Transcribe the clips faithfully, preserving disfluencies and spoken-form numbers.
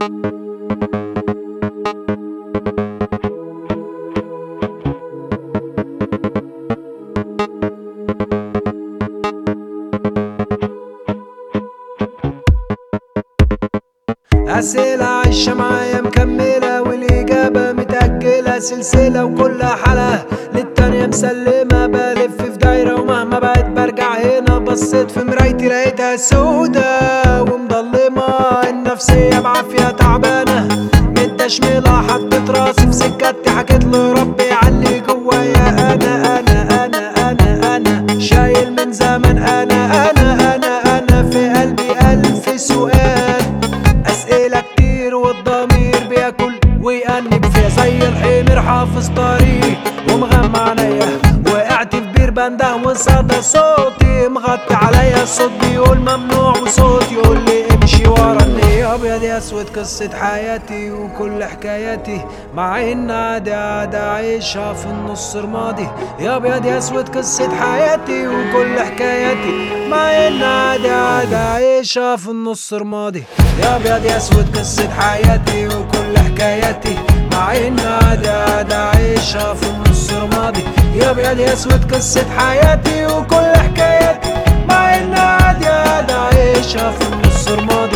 أسئلة عايشة معايا مكملة والإجابة متأجلة سلسلة وكل حلقة للتانية مسلمة. بلف في دايرة ومهما بقيت برجع هنا بصيت في مرايتي لقيتها سودة ومضلمة. النفسية بعافية تعبانة متشملة حطيت راسي في سكتي حكيت لربي علي جوايا. أنا أنا أنا أنا أنا شايل من زمن أنا أنا أنا أنا في قلبي ألف سؤال. أسئلة كتير والضمير بياكل ويأنب فيها زي الحمير حافظ طريق ومغمى عينيا. وقعت في بير بنده وصدى صوتي مغطي عليا. الصوت بيقول ممنوع وصوت يقول لي امشي ورا النية. أبيض يا أسود قصة حياتي وكل حكاياتي مع إن عادي عادي عايشها في النص رمادي. يا أبيض يا أسود قصة حياتي وكل حكاياتي مع إن عادي عادي عايشها في النص رمادي. يا أبيض يا أسود قصة حياتي وكل حكاياتي مع إن عادي عادي عايشها في النص رمادي. يا أبيض يا أسود قصة حياتي وكل حكاياتي مع إن عادي عادي عايشها في النص رمادي.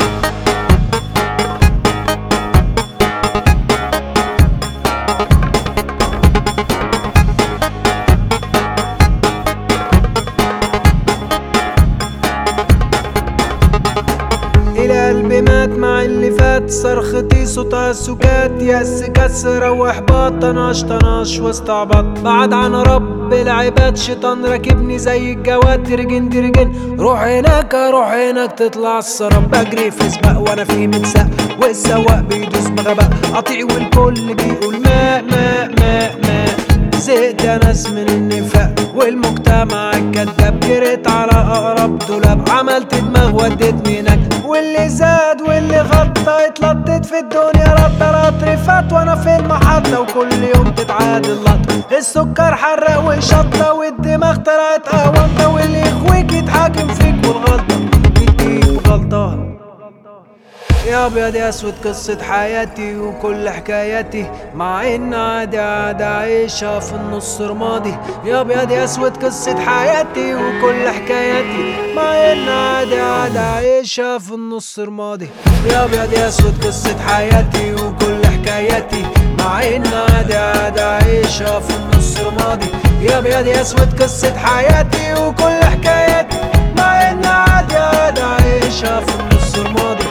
قلبي مات مع اللي فات صرختي صوتها سكات. يأس كسر واحباط طناش طناش واستعبط بعد عن رب العباد. شيطان راكبني زي الجواد ترجن ترجن روح هناك روح هناك تطلع السراب. بجري في سباق وانا في متساق والسواق بيدوس بغباء قطيع والكل بيقول ماء ماء ماء ماء. زهقت يا ناس من النفاق والمجتمع الكداب. جريت على اقرب دولاب عملت دماغ ودتني هناك. واللي زاد واللي غطى اتلطت في الدنيا رد رد فات وانا في المحطة. وكل يوم تتعاد اللقطة السكر حرق وشطة والدماغ طلعت قهوة. واللي يخويك يتحاكم فيك والغلطة يديك غلطة. يا أبيض يا أسود قصة حياتي وكل حكاياتي مع إن عادي عادي عايشها في النص رمادي. يا أبيض يا أسود قصة حياتي وكل حكاياتي مع إن عادي عادي عايشها في النص رمادي. يا أبيض يا أسود قصة حياتي وكل حكاياتي مع إن عادي عادي عايشها في النص رمادي. يا أبيض يا أسود قصة حياتي وكل حكاياتي مع إن عادي عادي عايشها في النص رمادي.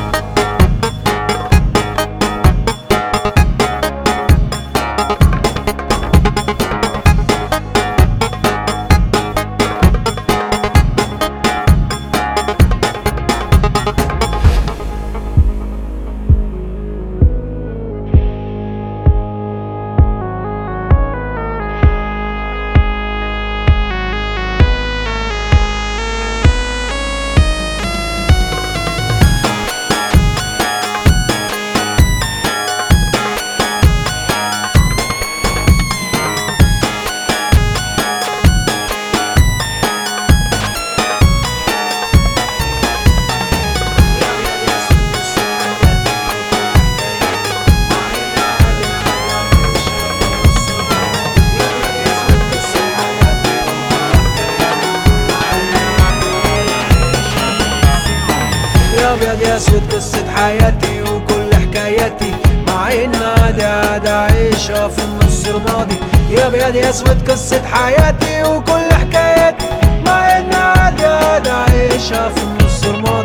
يا أبيض يا أسود قصة حياتي وكل حكاياتي مع إن عادي عادي عايشها في النص رمادي. يا أبيض يا أسود قصة حياتي وكل حكاياتي مع إن عادي عادي عايشها في النص رمادي.